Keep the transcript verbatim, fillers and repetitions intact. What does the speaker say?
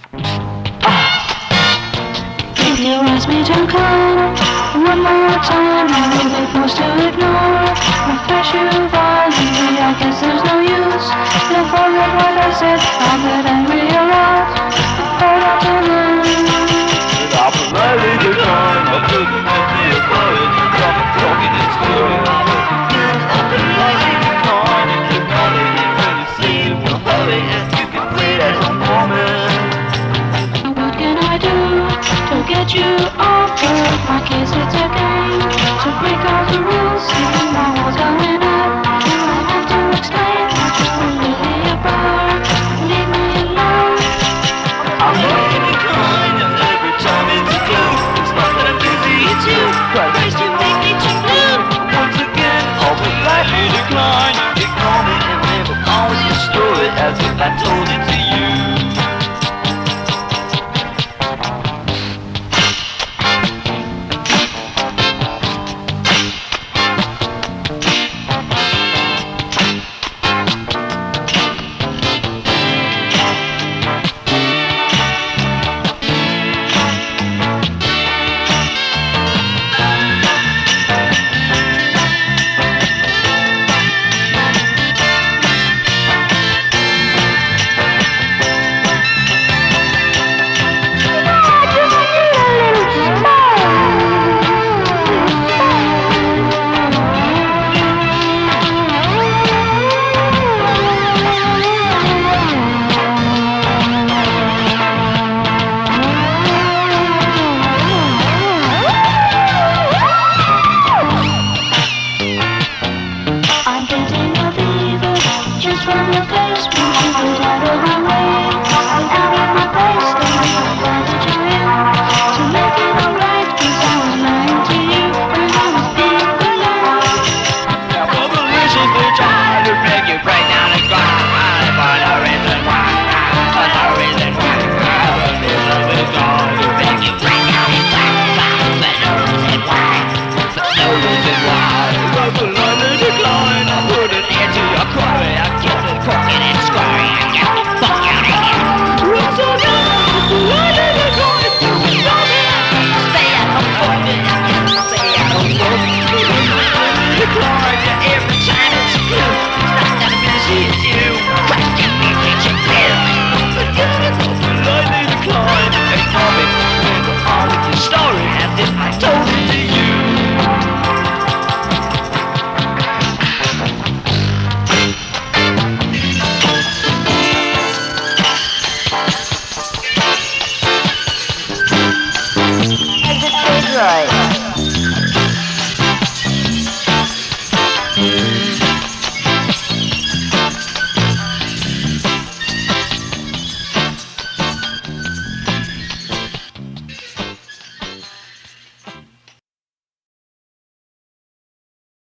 If you ask me to come one more time, I will be forced to ignore. Refresh you violently, I guess there's no use. Don't forget what I said, I'll get angry a lot. Hold on to them. I'll politely decline. I'll put it in the apology. Stop talking and screwing. I'll politely decline. And acknowledge when you see it from hurry. Yes, you can play that home woman. What can I do to get you off of my case? It's a game to break all the rules. See my walls going up.